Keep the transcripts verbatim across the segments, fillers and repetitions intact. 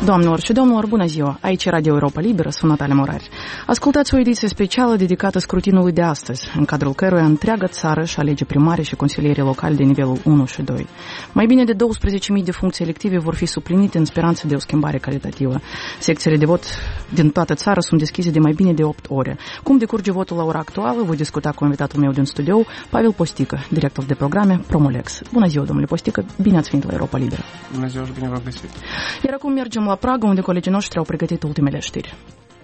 Doamnelor și domnilor, bună ziua! Aici Radio Europa Liberă, sunt Natalia Morari. Ascultați o ediție specială dedicată scrutinului de astăzi, în cadrul căruia întreaga țară își alege primari și consilierii locali de nivelul unu și doi. Mai bine de douăsprezece mii de funcții elective vor fi suplinite în speranță de o schimbare calitativă. Secțiile de vot din toată țara sunt deschise de mai bine de opt ore. Cum decurge votul la ora actuală, voi discuta cu invitatul meu din studio, Pavel Postică, director de programe Promolex. Bună ziua, domnule Postică, bine ați venit la Europa Liberă. Bună ziua și bine v-am găsit. Iar acum mergem la Praga, unde colegii noștri au pregătit ultimele știri.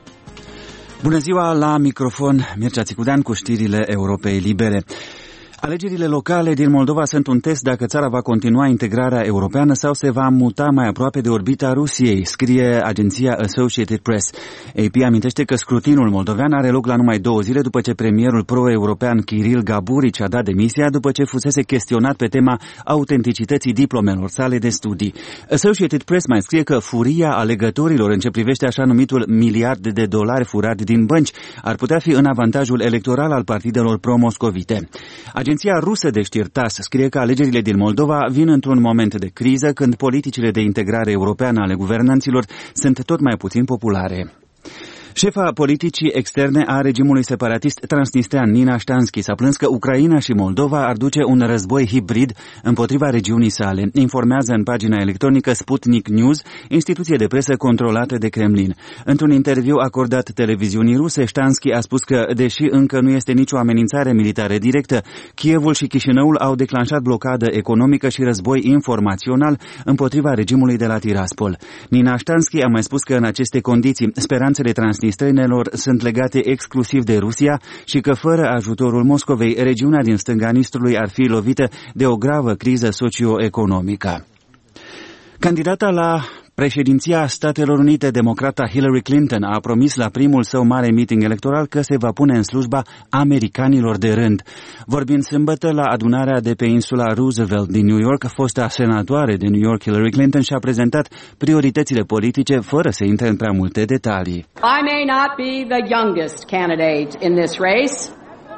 Bună ziua, la microfon Mircea Țicudean cu știrile Europei Libere. Alegerile locale din Moldova sunt un test dacă țara va continua integrarea europeană sau se va muta mai aproape de orbita Rusiei, scrie agenția Associated Press. A P amintește că scrutinul moldovean are loc la numai două zile după ce premierul pro-european Kiril Gaburici a dat demisia după ce fusese chestionat pe tema autenticității diplomelor sale de studii. Associated Press mai scrie că furia alegătorilor în ce privește așa numitul miliard de dolari furat din bănci ar putea fi în avantajul electoral al partidelor pro-moscovite. Agenția rusă de știri T A S scrie că alegerile din Moldova vin într-un moment de criză când politicile de integrare europeană ale guvernanților sunt tot mai puțin populare. Șefa politicii externe a regimului separatist transnistrean Nina Ștanski s-a plâns că Ucraina și Moldova ar duce un război hibrid împotriva regiunii sale. Informează în pagina electronică Sputnik News, instituție de presă controlată de Kremlin. Într-un interviu acordat televiziunii ruse, Ștanski a spus că, deși încă nu este nicio amenințare militară directă, Kievul și Chișinăul au declanșat blocadă economică și război informațional împotriva regimului de la Tiraspol. Nina Ștanski a mai spus că în aceste condiții speranțele trans transnistrenelor sunt legate exclusiv de Rusia și că fără ajutorul Moscovei, regiunea din stânga Nistrului ar fi lovită de o gravă criză socio-economică. Candidata la președinția Statelor Unite, democrata Hillary Clinton, a promis la primul său mare meeting electoral că se va pune în slujba americanilor de rând. Vorbind sâmbătă la adunarea de pe insula Roosevelt din New York, fosta senatoare de New York Hillary Clinton și-a prezentat prioritățile politice fără să intre în prea multe detalii. I may not be the youngest candidate in this race.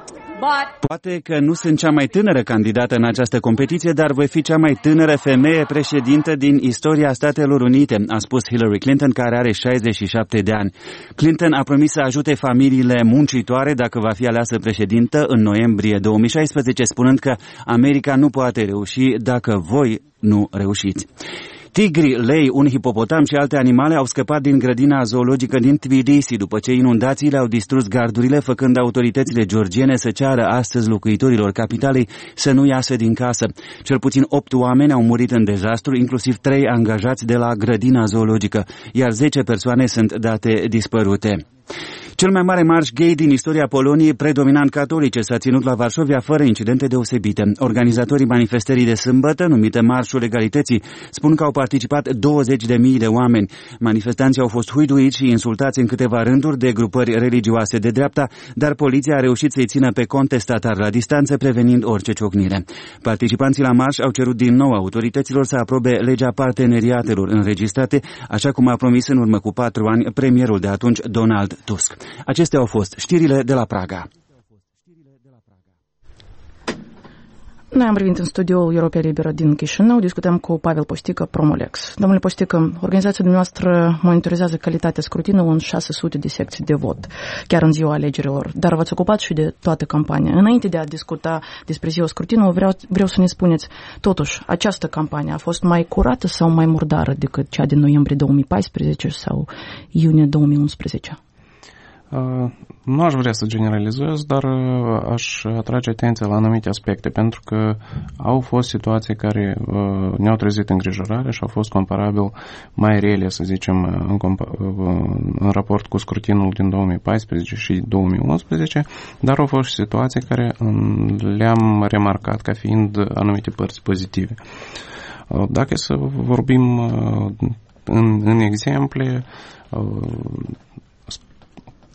Poate că nu sunt cea mai tânără candidată în această competiție, dar voi fi cea mai tânără femeie președintă din istoria Statelor Unite, a spus Hillary Clinton, care are șaizeci și șapte de ani. Clinton a promis să ajute familiile muncitoare dacă va fi aleasă președintă în noiembrie două mii șaisprezece, spunând că America nu poate reuși dacă voi nu reușiți. Tigri, lei, un hipopotam și alte animale au scăpat din grădina zoologică din Tbilisi după ce inundațiile au distrus gardurile, făcând autoritățile georgiene să ceară astăzi locuitorilor capitalei să nu iasă din casă. Cel puțin opt oameni au murit în dezastru, inclusiv trei angajați de la grădina zoologică, iar zece persoane sunt date dispărute. Cel mai mare marș gay din istoria Poloniei, predominant catolice, s-a ținut la Varșovia fără incidente deosebite. Organizatorii manifestării de sâmbătă, numite Marșul Egalității, spun că au participat douăzeci de mii de oameni. Manifestanții au fost huiduiți și insultați în câteva rânduri de grupări religioase de dreapta, dar poliția a reușit să-i țină pe contestatari la distanță, prevenind orice ciocnire. Participanții la marș au cerut din nou autorităților să aprobe legea parteneriatelor înregistrate, așa cum a promis în urmă cu patru ani premierul de atunci, Donald Tusk. Acestea au fost știrile de la Praga. Noi am revenit în studioul Europa Liberă din Chișinău, discutăm cu Pavel Postică, Promolex. Domnule Postică, organizația dumneavoastră monitorizează calitatea scrutinului în șase sute de secții de vot, chiar în ziua alegerilor, dar v-ați ocupat și de toată campania. Înainte de a discuta despre ziua scrutinului, vreau, vreau să ne spuneți, totuși, această campanie a fost mai curată sau mai murdară decât cea din noiembrie două mii paisprezece sau iunie două mii unsprezece? Uh, nu aș vrea să generalizez, dar uh, aș atrage atenția la anumite aspecte, pentru că au fost situații care uh, ne-au trezit îngrijorare și au fost comparabil mai rele, să zicem, în, compa- uh, în raport cu scrutinul din două mii paisprezece și două mii unsprezece, dar au fost și situații care um, le-am remarcat ca fiind anumite părți pozitive. Uh, dacă să vorbim uh, în, în exemple, uh,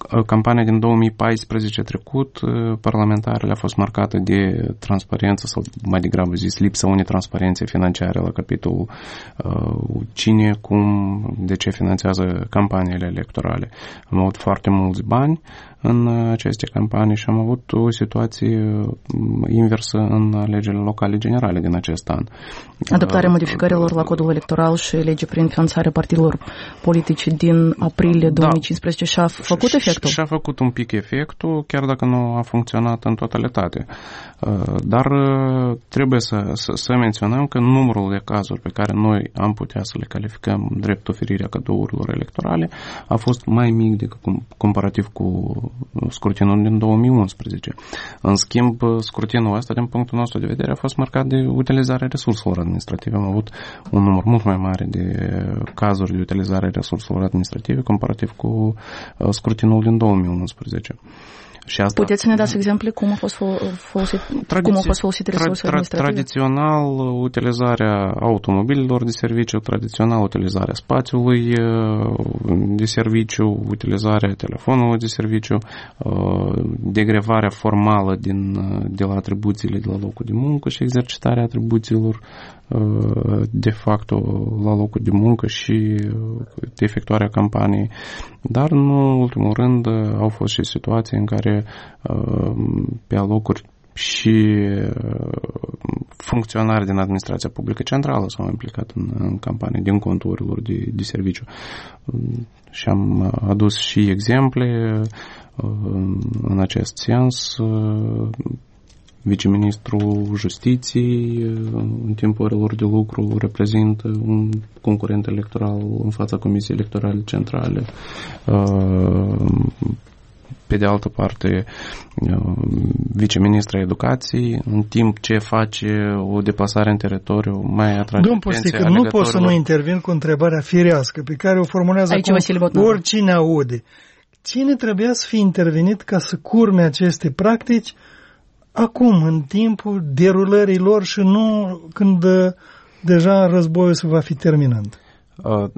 Campania din două mii paisprezece trecut, parlamentarele a fost marcată de transparență sau mai degrabă zis lipsa unei transparențe financiare la capitolul cine, cum, de ce finanțează campaniile electorale. Am avut foarte mulți bani în aceste campanii și am avut o situație inversă în alegerile locale generale din acest an. Adoptarea modificărilor la codul electoral și legea prin finanțarea partidelor politice din aprilie două mii cincisprezece și-a făcut efectul? Și-a făcut un pic efectul, chiar dacă nu a funcționat în totalitate. Dar trebuie să, să, să menționăm că numărul de cazuri pe care noi am putea să le calificăm drept oferirea cadourilor electorale a fost mai mic decât comparativ cu scrutinul din două mii unsprezece. În schimb, scrutinul ăsta, din punctul nostru de vedere, a fost marcat de utilizarea resurselor administrative. Am avut un număr mult mai mare de cazuri de utilizare a resurselor administrative comparativ cu scrutinul din două mii unsprezece. Și asta, puteți să ne dați exemple cum a fost folosit, cum au fost folosite resursele administrative? Tradițional, utilizarea automobililor de serviciu, tradițional, utilizarea spațiului de serviciu, utilizarea telefonului de serviciu, degrevarea formală din, de la atribuțiile de la locul de muncă și exercitarea atribuțiilor de fapt la locul de muncă și de efectuarea campaniei. Dar, în ultimul rând, au fost și situații în care pe alocuri și funcționari din administrația publică centrală s-au implicat în, în campanie din conturilor de, de serviciu. Și am adus și exemple în acest sens. Viceministrul Justiției în timpul orelor de lucru reprezintă un concurent electoral în fața Comisiei Electorale Centrale. Pe de altă parte, viceministra Educației, în timp ce face o deplasare în teritoriu, mai atrage Domnul Postică, nu pot să nu intervin cu întrebarea firească pe care o formulează acum oricine aude. Cine trebuia să fie intervenit ca să curme aceste practici acum, în timpul derulării lor și nu când deja războiul se va fi terminând? Uh,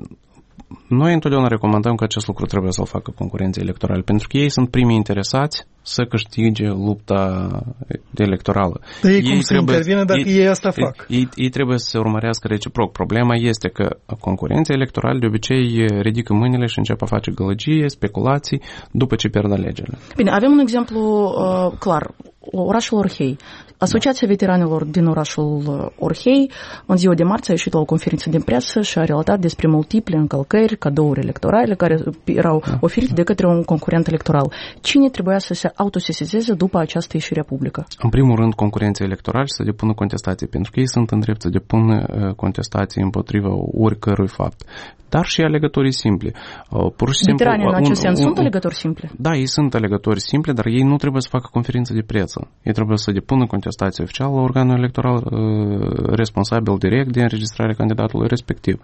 noi întotdeauna recomandăm că acest lucru trebuie să-l facă concurenții electorale, pentru că ei sunt primii interesați să câștige lupta electorală. Dar ei, ei cum să intervină dacă ei, ei asta fac? Ei, ei trebuie să se urmărească reciproc. Problema este că concurenții electorali de obicei ridică mâinile și încep a face gălăgie, speculații după ce pierd alegerile. Bine, avem un exemplu uh, clar. Orașul Orhei. Asociația veteranilor din orașul Orhei în ziua de marți a ieșit la o conferință de presă și a relatat despre multiple încălcări, cadouri electorale care erau oferite de către un concurent electoral. Cine trebuia să se autosesizeze după această ieșire publică? În primul rând, concurenții electorali să depună contestații, pentru că ei sunt în drept să depună contestații împotriva oricărui fapt. Dar și alegătorii simpli. Pur și simplu, veteranii în acest sens sunt alegători simpli? Da, ei sunt alegători simpli, dar ei nu trebuie să facă conferință de presă. Ei trebuie să depună contestație oficială la organul electoral uh, responsabil direct de înregistrarea candidatului respectiv.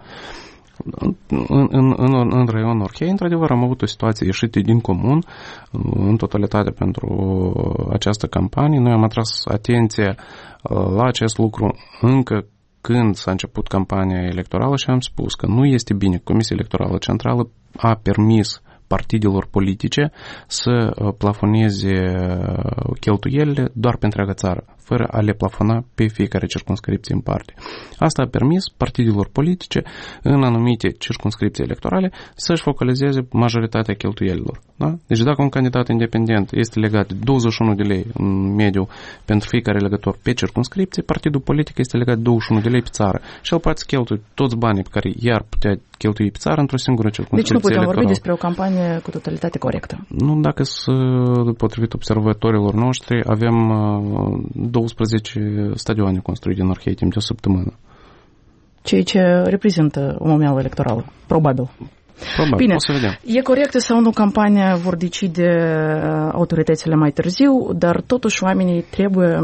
În, în, în, în raionul Orhei, într-adevăr, am avut o situație ieșită din comun în totalitate pentru această campanie. Noi am atras atenția la acest lucru încă când s-a început campania electorală și am spus că nu este bine. Comisia Electorală Centrală a permis partidelor politice să plafoneze cheltuielile doar pe întreaga țară, fără a le plafona pe fiecare circunscripție în parte. Asta a permis partidelor politice în anumite circunscripții electorale să-și focalizeze majoritatea cheltuielilor. Da? Deci dacă un candidat independent este legat de douăzeci și unu de lei în mediu pentru fiecare legător pe circunscripție, partidul politic este legat de douăzeci și unu de lei pe țară și el poate să cheltuie toți banii pe care i-ar putea cheltui pe țară într-o singură circunscripție electorală. Deci nu putem vorbi despre o campanie cu totalitate corectă. Nu, dacă să, potrivit observatorilor noștri, avem douăsprezece stadioane construite în Orhei timp de o săptămână. Ceea ce reprezintă o momeală electorală, probabil. Probabil, bine, o să vedem. E corectă sau nu campania, vor decide autoritățile mai târziu, dar totuși oamenii trebuie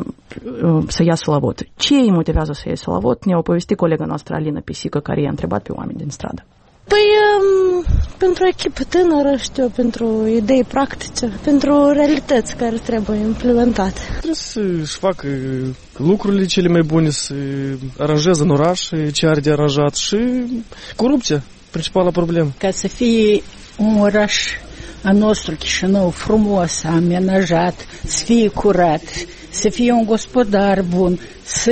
să iasă la vot. Ce îi motivează să iasă la vot? Ne-a povestit colega noastră Alina Pisică, care i-a întrebat pe oameni din stradă. Păi, um, pentru o echipă tânără, știu, pentru idei practice, pentru realități care trebuie implementate. Trebuie să-și facă lucrurile cele mai bune, să aranjeze în oraș ce are de aranjat și corupția, principala problemă. Ca să fie un oraș a nostru Chișinău frumos, amenajat, să fie curat, să fie un gospodar bun, să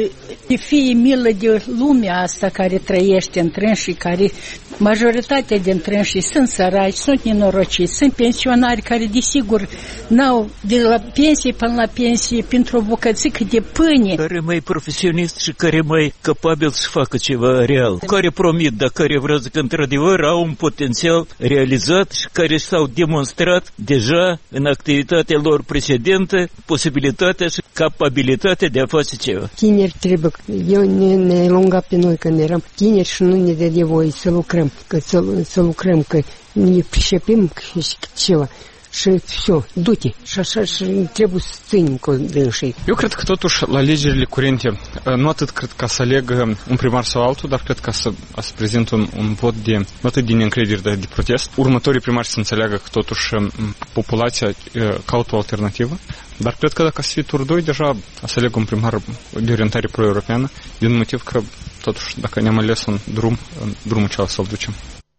fie milă de lumea asta care trăiește în tren și care majoritatea din trânșii sunt săraci, sunt nenorociți, sunt pensionari care desigur n-au de la pensie până la pensie pentru o bucățică de pâine. Care mai profesionist și care mai capabil să facă ceva real, care promit, dar care vreau că într-adevăr au un potențial realizat și care s-au demonstrat deja în activitatea lor precedentă posibilitatea și capabilitatea de a face ceva. Tineri trebuie, eu ne, ne lungat pe noi când eram tineri și nu ne dă de voie să lucrăm, că să, să lucrăm, că ne pricepem și ceva. Și все, du-te. Și așa și trebuie să ținem cu dânsii. Eu cred că totuși la alegerile curente, nu atât cred ca să aleg un primar sau altul, dar cred că să, să prezint un, un vot de, nu atât de neîncredere, dar de protest. Următorii primari să înțeleagă că totuși populația caută o alternativă. Dar cred că dacă să fie tur doi, deja să aleg un primar de orientare pro-europeană, din motiv că totuși dacă ne-am ales un drum, drumul cealaltă să-l ducem.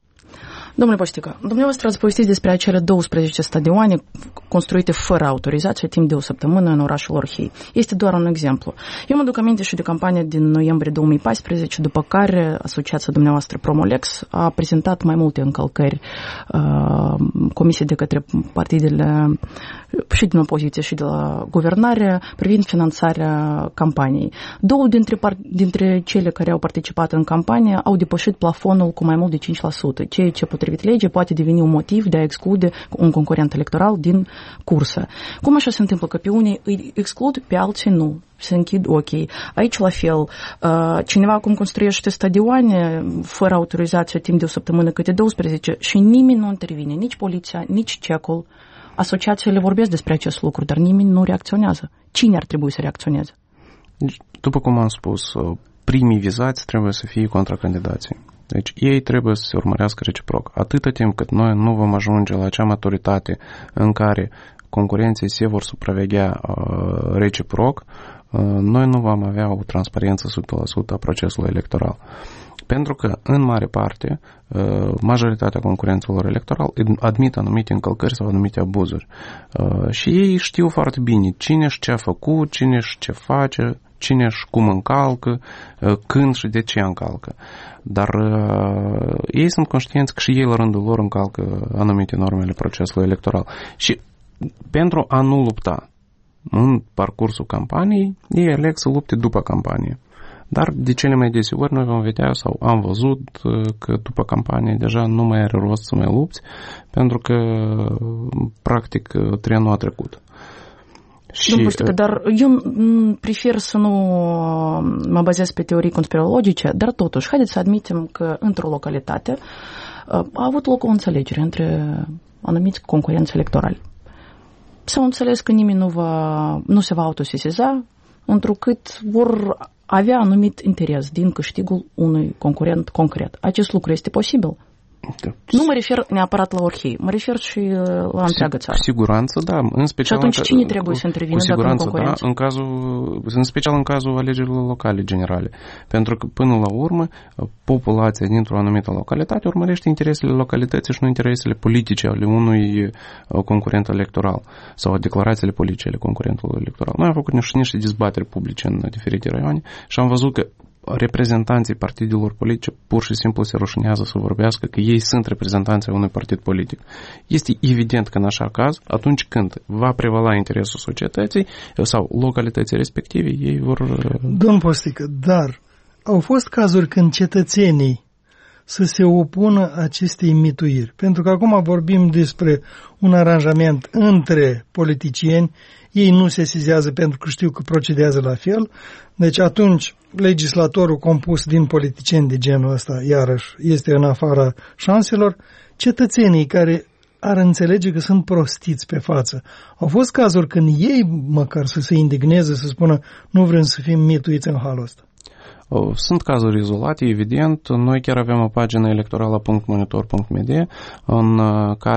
Domnule Poștică, dumneavoastră ați povestit despre acele douăsprezece stadioane construite fără autorizație timp de o săptămână în orașul Orhei. Este doar un exemplu. Eu mă duc aminte și de campania din noiembrie două mii paisprezece, după care asociația dumneavoastră Promolex a prezentat mai multe încălcări uh, comise de către partidele și din opoziție și de la guvernare privind finanțarea campaniei. Două dintre, dintre cele care au participat în campanie au depășit plafonul cu mai mult de cinci la sută, ceea ce potrivit legii poate deveni un motiv de a exclude un concurent electoral din cursă. Cum așa se întâmplă că pe unii îi exclud, pe alții nu? Se închid ochii. Aici la fel, cineva acum construiește stadioane fără autorizație timp de o săptămână câte douăsprezece și nimeni nu intervine, nici poliția, nici cecul. Asociațiile vorbesc despre acest lucru, dar nimeni nu reacționează. Cine ar trebui să reacționeze? După cum am spus, primii vizați trebuie să fie contracandidații. Deci ei trebuie să se urmărească reciproc. Atâta timp cât noi nu vom ajunge la acea maturitate în care concurenții se vor supraveghea uh, reciproc, uh, noi nu vom avea o transparență o sută la sută a procesului electoral. Pentru că, în mare parte, majoritatea concurenților electorali admit anumite încălcări sau anumite abuzuri. Și ei știu foarte bine cine și ce a făcut, cine și ce face, cine și cum încalcă, când și de ce încalcă. Dar ei sunt conștienți că și ei la rândul lor încalcă anumite normele procesului electoral. Și pentru a nu lupta în parcursul campaniei, ei aleg să lupte după campanie. Dar de cele mai deseori noi vom vedea sau am văzut că după campanie deja nu mai are rost să mai lupți, pentru că practic trenul a trecut. Și... Domnul Poștică, dar eu prefer să nu mă bazez pe teorii conspirologice, dar totuși, haideți să admitem că într-o localitate a avut loc o înțelegere între anumiți concurenți electorali. S-au înțeles că nimeni nu, va, nu se va autosesiza, întrucât vor avea anumit interes din câștigul unui concurent concret. Acest lucru este posibil? Da. Nu mă refer neapărat la Orhei, mă refer și la întreaga țară. Cu siguranță, da. În special și atunci cine trebuie să intervină dacă nu concurență? Da, în, cazul, în special în cazul alegerilor locale generale. Pentru că, până la urmă, populația dintr-o anumită localitate urmărește interesele localității și nu interesele politice ale unui concurent electoral sau declarațiile politice ale concurentului electoral. Noi am făcut niște, niște dezbateri publice în diferite raioane și am văzut că reprezentanții partidelor politice pur și simplu se rușinează să vorbească că ei sunt reprezentanții unui partid politic. Este evident că în așa caz, atunci când va prevala interesul societății sau localității respective, ei vor... Domnul Poștică, dar au fost cazuri când cetățenii să se opună acestei mituiri. Pentru că acum vorbim despre un aranjament între politicieni, ei nu se sesizează pentru că știu că procedează la fel, deci atunci legislatorul compus din politicieni de genul ăsta, iarăși, este în afara șanselor, cetățenii care ar înțelege că sunt prostiți pe față. Au fost cazuri când ei măcar să se indigneze, să spună nu vrem să fim mituiți în halul ăsta. Sunt cazuri izolate, evident. Noi chiar avem o pagină electorală punct monitor punct m d în care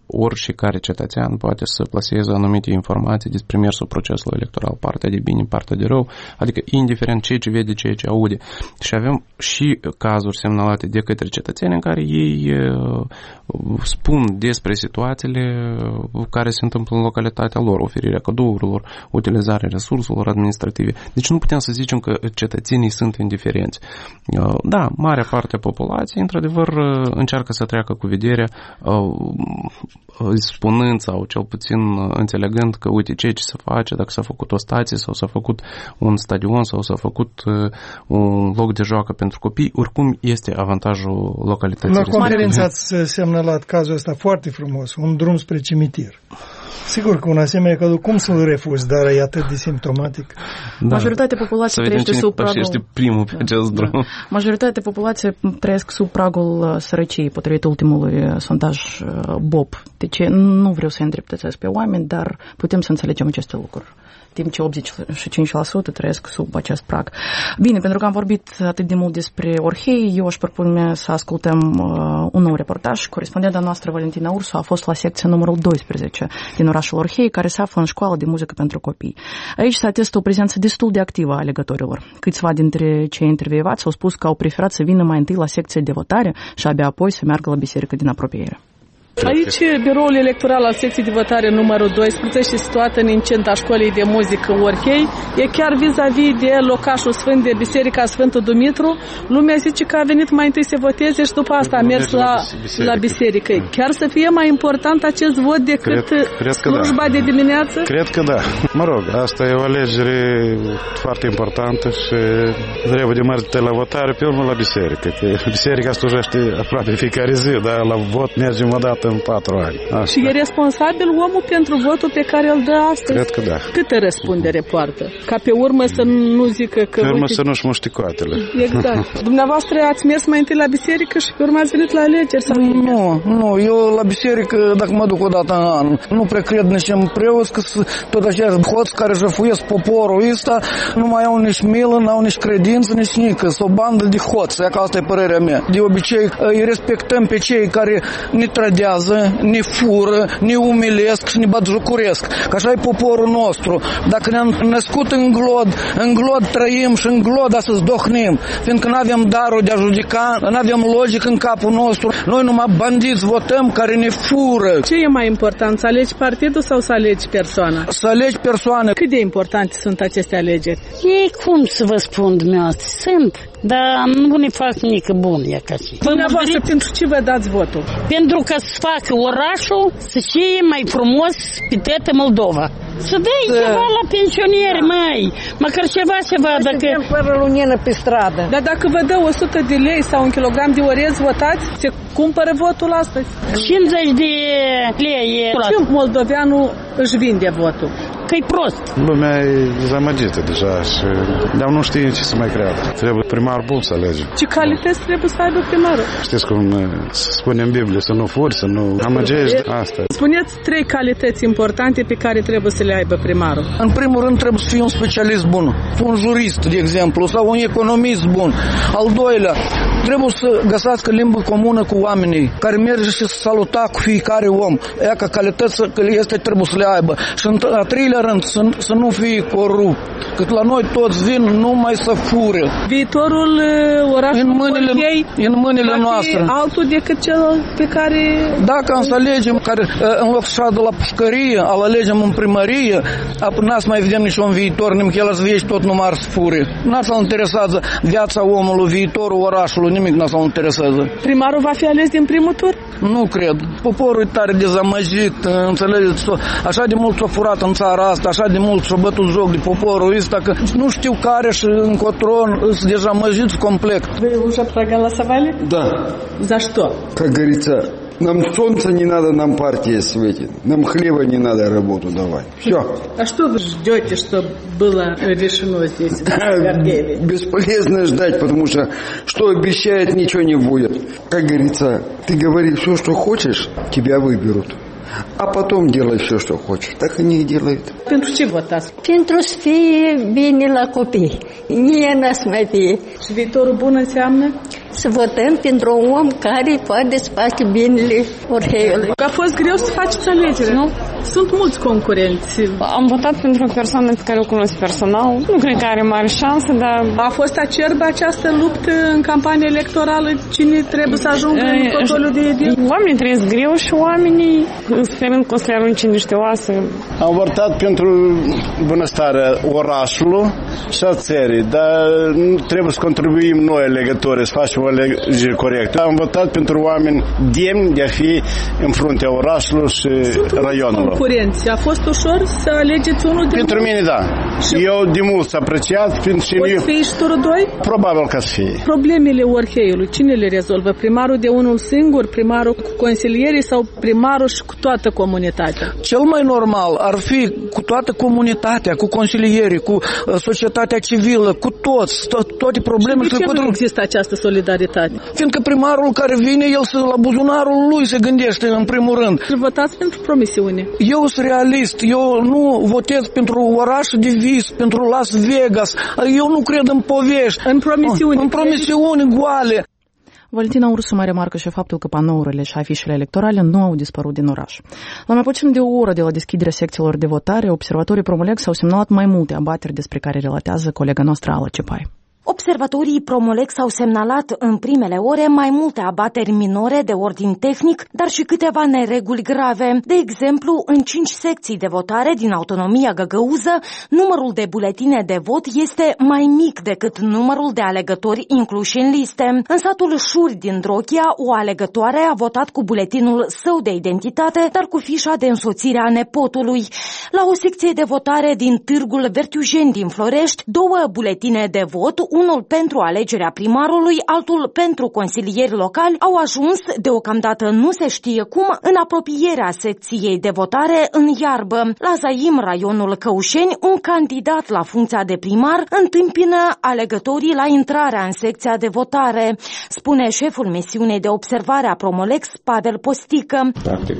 oricare cetățean poate să plaseze anumite informații despre mersul procesului electoral, partea de bine, partea de rău, adică indiferent ceea ce vede, ceea ce aude. Și avem și cazuri semnalate de către cetățeni în care ei spun despre situațiile care se întâmplă în localitatea lor, oferirea cadourilor, utilizarea resurselor administrative. Deci nu putem să zicem că cetățenii sunt indiferenți. Da, marea parte a populației, într-adevăr, încearcă să treacă cu vederea, spunând sau cel puțin înțelegând că, uite, ceea ce se face, dacă s-a făcut o stație sau s-a făcut un stadion sau s-a făcut un loc de joacă pentru copii, oricum este avantajul localității. La conferință ați semnalat cazul ăsta foarte frumos, un drum spre cimitir. Sigur că un asemenea cadou, cum să-l refuzi, dar e atât de simptomatic. Da. Majoritatea populației trăiește sub pragul... primul pe acest drum. Da. Majoritatea populației trăiesc sub pragul sărăciei, potrivit ultimului sondaj B O P. Deci nu vreau să îndreptățesc pe oameni, dar putem să înțelegem aceste lucruri. Timp ce optzeci și cinci la sută trăiesc sub acest prag. Bine, pentru că am vorbit atât de mult despre Orhei, eu aș propune să ascultăm uh, un nou reportaj. Corespondenta noastră, Valentina Ursu, a fost la secția numărul doisprezece din orașul Orhei, care se află în școală de muzică pentru copii. Aici se atestă o prezență destul de activă a alegătorilor. Câțiva dintre cei intervievați au spus că au preferat să vină mai întâi la secția de votare și abia apoi să meargă la biserică din apropiere. Aici, biroul electoral al secției de votare numărul doisprezece este situat în incenta școlii de muzică Orhei. E chiar vis-a-vis de locașul sfânt de Biserica Sfântul Dumitru. Lumea zice că a venit mai întâi să voteze și după asta a mers la, la biserică. Chiar să fie mai important acest vot decât cred, cred slujba da. de dimineață? Cred că da. Mă rog, asta e o alegere foarte importantă și trebuie de merge la votare pe urmă la biserică. Că biserica slujește aproape fiecare zi, dar la vot mergem o dată în patru ani. Asta. Și e responsabil omul pentru votul pe care îl dă astăzi? Cred că da. Câtă răspundere poartă? Ca pe urmă să nu zică că... Pe urmă uite... să nu-și muște coatele. Exact. Dumneavoastră ați mers mai întâi la biserică și pe urmă ați venit la alegeri? Sau nu, nu. Eu la biserică, dacă mă duc o dată în an, nu prea cred nici în preoți, că tot aceia hoți care jăfuiesc poporul ăsta nu mai au nici milă, n-au nici credință, nici nică. Sunt o bandă de hoți. Că asta e părerea mea. De obicei îi respectăm pe cei care ne trădează, ne fură, ne umilesc și ne batjocuresc. Că așa e poporul nostru. Dacă ne-am născut în glod, în glod trăim și în glod să zdohnim. Fiindcă nu avem darul de a judeca, nu avem logic în capul nostru. Noi numai bandiți votăm care ne fură. Ce e mai important? Să alegi partidul sau să alegi persoana? Să alegi persoană. Cât de importante sunt aceste alegeri? Ei, cum să vă spun dumneavoastră? Sunt, dar nu ne fac nimic bun, e ca și. Dumneavoastră, pentru ce vă dați votul? Pentru că să facă orașul să fie mai frumos pe toată Moldova. Să dai da. ceva la pensionieri, mai, măcar ceva să vadă că... fără lumină pe stradă. Dar dacă vă dă o sută de lei sau un kilogram de orez, votați? Se cumpără votul astăzi? cincizeci de lei. Ce moldoveanul își vinde votul? Că-i prost. Lumea e dezamăgită deja și dar nu știe ce să mai creadă. Trebuie primar bun să alege. Ce calități trebuie să aibă primarul? Știți cum se spune în Biblie, să nu furi, să nu amăgești. Asta. Spuneți trei calități importante pe care trebuie să le aibă primarul. În primul rând trebuie să fie un specialist bun, un jurist, de exemplu, sau un economist bun. Al doilea, trebuie să găsească limbă comună cu oamenii, care merge și să saluta cu fiecare om. Ea ca calități că este trebuie să le aibă. Și în a treilea rând, să, să nu fie corupt. Cât la noi toți vin numai să fure. Viitorul orașului în mâinile, Orhei în mâinile noastre. Altul decât cel pe care... Dacă am să alegem, care în loc să șadă la pușcărie, al alegem în primărie, n-ați mai vedem niciun viitor, nimic, el să vieși tot numai să fure. N-a să-l interesează viața omului, viitorul orașului, nimic n-a să-l interesează. Primarul va fi ales din primul tur? Nu cred. Poporul e tare dezamăgit, înțelegeți? Așa de mult s-a furat în țara asta, așa de mult s-a bătut joc de poporul ăsta, că nu știu care și încotro sunt dezamăgiți complet. Вы уже проголосовали? Да. За что? Как говорится, нам солнца не надо, нам партия светит. Нам хлеба не надо, работу давай. Все. А что вы ждете, чтобы было решено здесь, в Горгееве? Бесполезно ждать, потому что что обещает, ничего не будет. Как говорится, ты говори все, что хочешь, тебя выберут. A потом делай все, что хочешь. Так они и делают. Pentru ce votați? Pentru să fie bine la copii. Mie n-ați mai fie. Și viitorul bun înseamnă? să votăm pentru un om care poate să facă binele Orheiului. A fost greu să faceți alegeri, nu? Sunt mulți concurenți. Am votat pentru o persoană pe care o cunosc personal. Nu cred că are mare șansă, dar... A fost acerbă această luptă în campanie electorală? Cine trebuie să ajungă în fotoliul de edil? Oamenii trăiesc greu și oamenii, sperând că o să le arunce niște oase. Am votat pentru bunăstarea orașului și a țării, dar trebuie să contribuim noi, alegători, să facem o alegere corectă. Am votat pentru oameni demni de a fi în fruntea orașului și raionului. Concurenți. A fost ușor să alegeți unul de... Pentru mine, da. Și eu de mult s-a apreciat. Poți eu... fi și turul doi? Probabil că să fie. Problemele Orheiului, cine le rezolvă? Primarul de unul singur, primarul cu consilierii sau primarul și cu toată comunitatea? Cel mai normal ar fi cu toată comunitatea, cu consilierii, cu societatea civilă, cu toți, to- toate problemele. Și de ce nu există această solidaritate? Fiindcă primarul care vine, el la buzunarul lui se gândește în primul rând. Votați pentru promisiune. Eu sunt realist, eu nu votez pentru oraș de vis, pentru Las Vegas, eu nu cred în povești. În promisiuni. În promisiuni goale. Valentina Ursu mai remarcă și faptul că panourile și afișele electorale nu au dispărut din oraș. La mai puțin de o oră de la deschiderea secțiilor de votare, observatorii Promolex au semnalat mai multe abateri despre care relatează colega noastră Ala Cepai. Observatorii Promolex au semnalat în primele ore mai multe abateri minore de ordin tehnic, dar și câteva nereguli grave. De exemplu, în cinci secții de votare din autonomia găgăuză, numărul de buletine de vot este mai mic decât numărul de alegători incluși în liste. În satul Șuri din Drochia, o alegătoare a votat cu buletinul său de identitate, dar cu fișa de însoțire a nepotului. La o secție de votare din Târgul Vertiujeni din Florești, două buletine de vot, unul pentru alegerea primarului, altul pentru consilieri locali, au ajuns, deocamdată nu se știe cum, în apropierea secției de votare în iarbă. La Zaim, raionul Căușeni, un candidat la funcția de primar întâmpină alegătorii la intrarea în secția de votare, spune șeful misiunii de observare a Promolex, Pavel Postică. Practic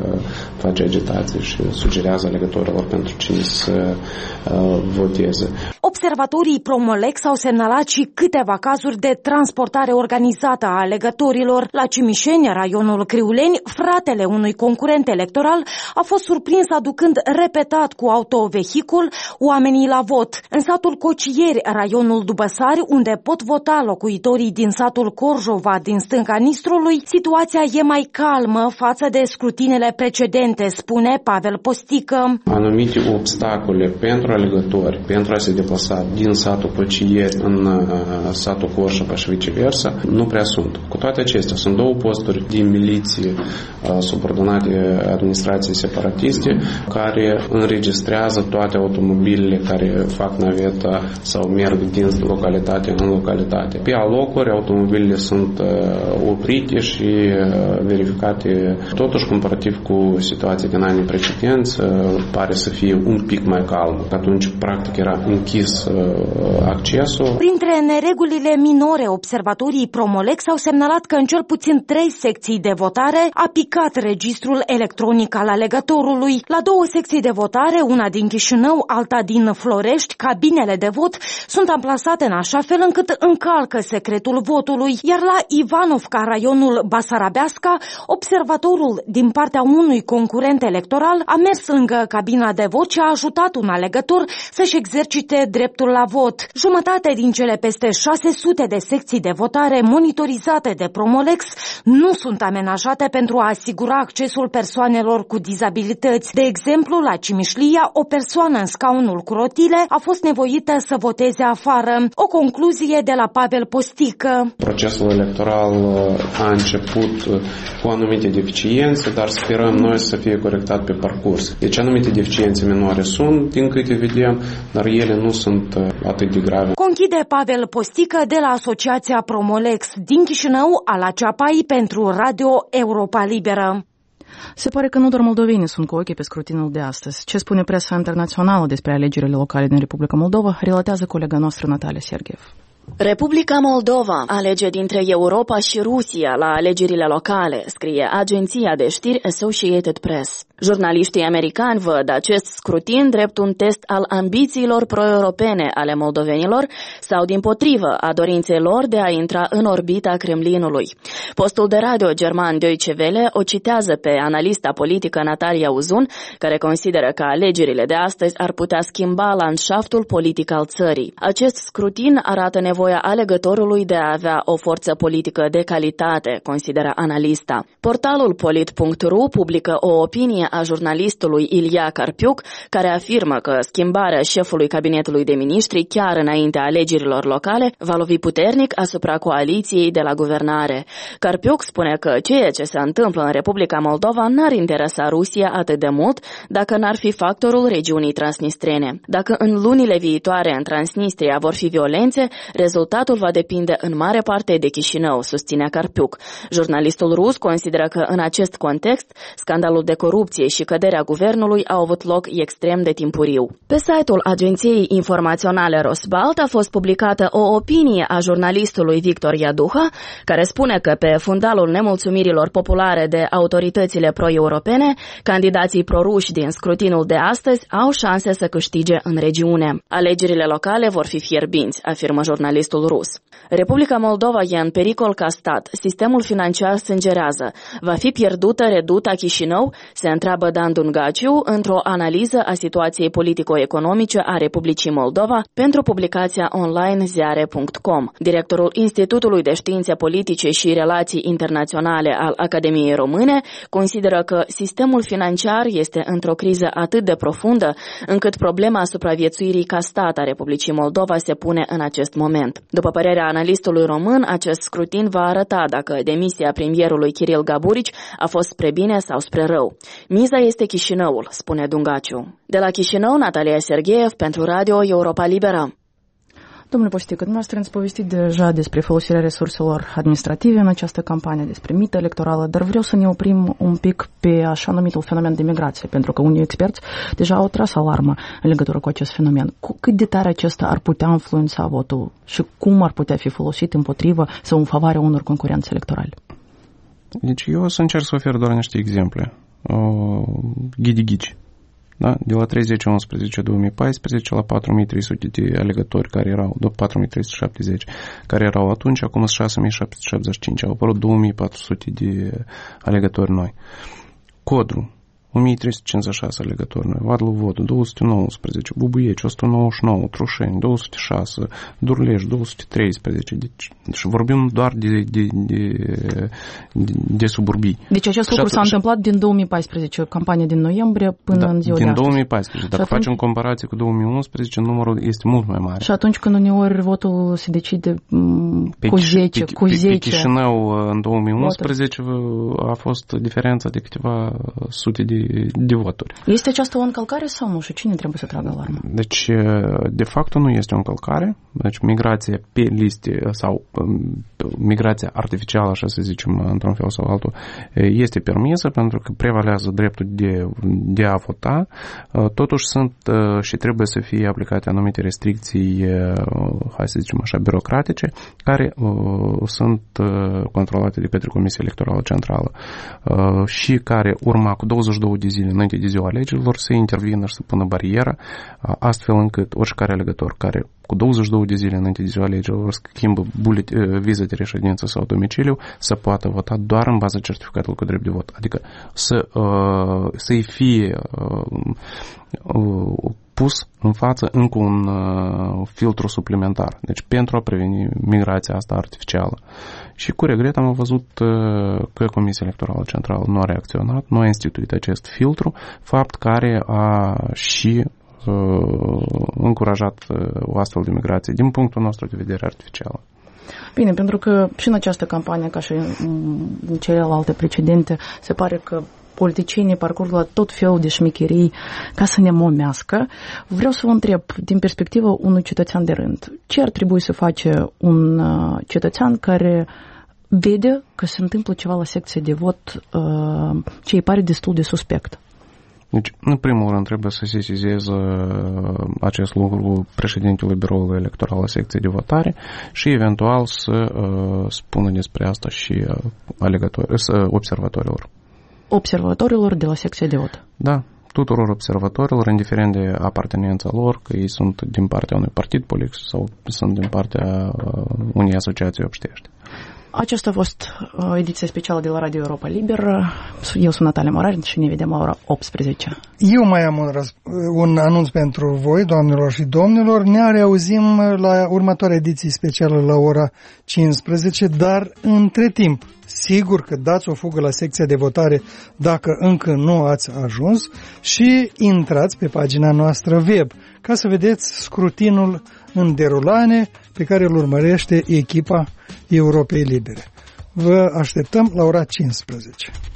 face agitație și sugerează alegătorilor pentru cine să uh, voteze. Observatorii Promolex au semnalat și câteva cazuri de transportare organizată a alegătorilor. La Cimișeni, raionul Criuleni, fratele unui concurent electoral a fost surprins aducând repetat cu autovehicul oamenii la vot. În satul Cocieri, raionul Dubăsari, unde pot vota locuitorii din satul Corjova din stânga Nistrului, situația e mai calmă față de scrutinele precedente, spune Pavel Postică. Anumite obstacole pentru alegători, pentru a se deplasa din satul Cocieri în satul Corșova și viceversa, nu prea sunt. Cu toate acestea, sunt două posturi din miliție subordonate administrației separatiste care înregistrează toate automobilele care fac naveta sau merg din localitate în localitate. Pe alocuri, automobilele sunt oprite și verificate. Totuși, comparativ cu situația din anii precedenți, pare să fie un pic mai calm. Atunci, practic, era închis accesul. Printre neregulile minore, observatorii Promolex au semnalat că în cel puțin trei secții de votare a picat registrul electronic al alegătorului. La două secții de votare, una din Chișinău, alta din Florești, cabinele de vot sunt amplasate în așa fel încât încalcă secretul votului, iar la Ivanovca, raionul Basarabeasca, observatorul din partea unui concurent electoral a mers lângă cabina de vot și a ajutat un alegător să-și exercite dreptul la vot. Jumătate din cele peste șase sute de secții de votare monitorizate de Promolex nu sunt amenajate pentru a asigura accesul persoanelor cu dizabilități. De exemplu, la Cimișlia, o persoană în scaunul cu rotile a fost nevoită să voteze afară. O concluzie de la Pavel Postică. Procesul electoral a început cu anumite deficiențe, dar sperăm noi să fie corectat pe parcurs. Deci anumite deficiențe minore sunt, din câte vedem, dar ele nu sunt atât de grave. Conchide Pavel Postică de la Asociația Promolex din Chișinău, Ala Ceapai pentru Radio Europa Liberă. Se pare că nu doar moldovenii sunt cu ochii pe scrutinul de astăzi. Ce spune presa internațională despre alegerile locale din Republica Moldova, relatează colega noastră Natalia Sergeev. Republica Moldova alege dintre Europa și Rusia la alegerile locale, scrie agenția de știri Associated Press. Jurnaliștii americani văd acest scrutin drept un test al ambițiilor pro-europene ale moldovenilor sau, dimpotrivă, a dorinței lor de a intra în orbita Kremlinului. Postul de radio german Deutsche Welle o citează pe analista politică Natalia Uzun, care consideră că alegerile de astăzi ar putea schimba landșaftul politic al țării. Acest scrutin arată nevoia alegătorului de a avea o forță politică de calitate, consideră analista. Portalul polit punct ru publică o opinie a jurnalistului Ilia Carpiuc, care afirmă că schimbarea șefului cabinetului de miniștri chiar înaintea alegerilor locale va lovi puternic asupra coaliției de la guvernare. Carpiuc spune că ceea ce se întâmplă în Republica Moldova n-ar interesa Rusia atât de mult dacă n-ar fi factorul regiunii transnistrene. Dacă în lunile viitoare în Transnistria vor fi violențe, rezultatul va depinde în mare parte de Chișinău, susține Carpiuc. Jurnalistul rus consideră că în acest context, scandalul de corupție și căderea guvernului au avut loc extrem de timpuriu. Pe site-ul Agenției Informaționale Rosbalt a fost publicată o opinie a jurnalistului Victor Iaduha, care spune că pe fundalul nemulțumirilor populare de autoritățile pro-europene, candidații proruși din scrutinul de astăzi au șanse să câștige în regiune. Alegerile locale vor fi fierbinți, afirmă jurnalistul rus. Republica Moldova e în pericol ca stat, sistemul financiar sângerează. Va fi pierdută reduta Chișinău? Se întreabă Dan Dungaciu într-o analiză a situației politico-economice a Republicii Moldova pentru publicația online ziare punct com. Directorul Institutului de Științe Politice și Relații Internaționale al Academiei Române consideră că sistemul financiar este într-o criză atât de profundă încât problema supraviețuirii ca stat a Republicii Moldova se pune în acest moment. După părerea analistului român, acest scrutin va arăta dacă demisia premierului Kiril Gaburici a fost spre bine sau spre rău. Miza este Chișinăul, spune Dungaciu. De la Chișinău, Natalia Sergeev pentru Radio Europa Liberă. Domnule Poștică, dumneavoastră ați povestit deja despre folosirea resurselor administrative în această campanie, despre mită electorală, dar vreau să ne oprim un pic pe așa numitul fenomen de migrație, pentru că unii experți deja au tras alarmă în legătură cu acest fenomen. Cu cât de tare acesta ar putea influența votul și cum ar putea fi folosit împotrivă sau în favoarea unor concurenți electorali? Deci eu o să încerc să ofer doar niște exemple. Ghidi-ghici. Da? De la treizeci și unu două mii paisprezece la patru mii trei sute de alegători care erau, patru mii trei sute șaptezeci care erau atunci, acum sunt șase mii șapte sute șaptezeci și cinci, au apărut două mii patru sute de alegători noi. Codru, o mie trei sute cincizeci și șase alegători noi, Vadlu Vodu, două sute nouăsprezece, Bubuieci, o sută nouăzeci și nouă, Trușeni, două sute șase, Durleș, două sute treisprezece, deci, și vorbim doar de, de, de, de, de suburbii. Deci acest lucru s-a întâmplat din două mii paisprezece, campania din noiembrie până da, în ziua din de astăzi. două mii paisprezece, dacă atunci, facem comparație cu două mii unsprezece, numărul este mult mai mare. Și atunci când uneori votul se decide pe, cu zece, pe, cu zece. Pe Chișinău în două mii unsprezece a fost diferența de câteva sute de de voturi. Este aceasta o încălcare sau nu? Și cine trebuie să tragă alarmă? Deci, de fapt, nu este o încălcare. Deci, migrația pe liste sau migrația artificială, așa să zicem, într-un fel sau altul, este permisă pentru că prevalează dreptul de, de a vota. Totuși, sunt și trebuie să fie aplicate anumite restricții, hai să zicem așa, birocratice, care sunt controlate de către Comisia Electorală Centrală și care urma cu douăzeci și două de zile înainte de ziua alegerilor să intervină și să pună barieră, astfel încât oricare alegător care cu douăzeci și două de zile înainte de ziua alegerilor schimbă bulet, viză de reședință sau domiciliu, să poată vota doar în baza certificatului cu drept de vot. Adică să, uh, să-i fie uh, pus în față încă un uh, filtru suplimentar. Deci pentru a preveni migrația asta artificială. Și cu regret am văzut uh, că Comisia Electorală Centrală nu a reacționat, nu a instituit acest filtru, fapt care a și încurajat o astfel de migrație din punctul nostru de vedere artificială. Bine, pentru că și în această campanie, ca și în celelalte precedente, se pare că politicienii parcurg la tot felul de șmecherii ca să ne momească. Vreau să vă întreb, din perspectiva unui cetățean de rând, ce ar trebui să face un cetățean care vede că se întâmplă ceva la secție de vot ce îi pare destul de suspect? Deci, în primul rând, trebuie să se sesizeze acest lucru președintelui Biroului Electoral a secției de votare și, eventual, să uh, spună despre asta și uh, alegători, uh, observatorilor. observatorilor de la secția de vot. Da, tuturor observatorilor, indiferent de apartenența lor, că ei sunt din partea unui partid politic sau sunt din partea unei asociații obștești. Aceasta a fost ediția specială de la Radio Europa Liberă. Eu sunt Natalia Morar și ne vedem la ora optsprezece. Eu mai am un, un anunț pentru voi, doamnelor și domnilor. Ne reauzim la următoarea ediție specială la ora cincisprezece, dar între timp, sigur că dați o fugă la secția de votare dacă încă nu ați ajuns și intrați pe pagina noastră web ca să vedeți scrutinul în derulare pe care îl urmărește echipa Europei Libere. Vă așteptăm la ora cincisprezece.